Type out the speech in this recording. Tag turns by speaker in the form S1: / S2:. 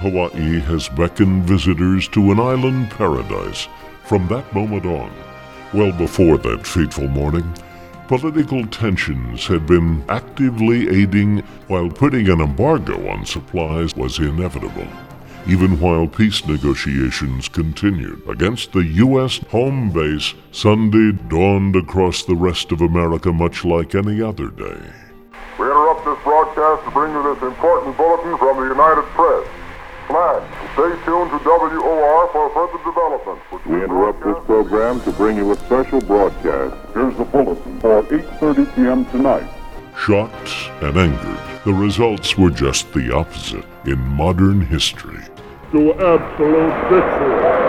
S1: Hawaii has beckoned visitors to an island paradise from that moment on. Well before that fateful morning, political tensions had been actively aiding, while putting an embargo on supplies was inevitable, even while peace negotiations continued. Against the U.S. home base, Sunday dawned across the rest of America much like any other day.
S2: We interrupt this broadcast to bring you this important bulletin from the United Press. Flash, stay tuned to WOR for further developments.
S3: We interrupt this program to bring you a special broadcast. Here's the bulletin for 8:30 p.m. tonight.
S1: Shocked and angered, the results were just the opposite in modern history.
S2: To absolute victory.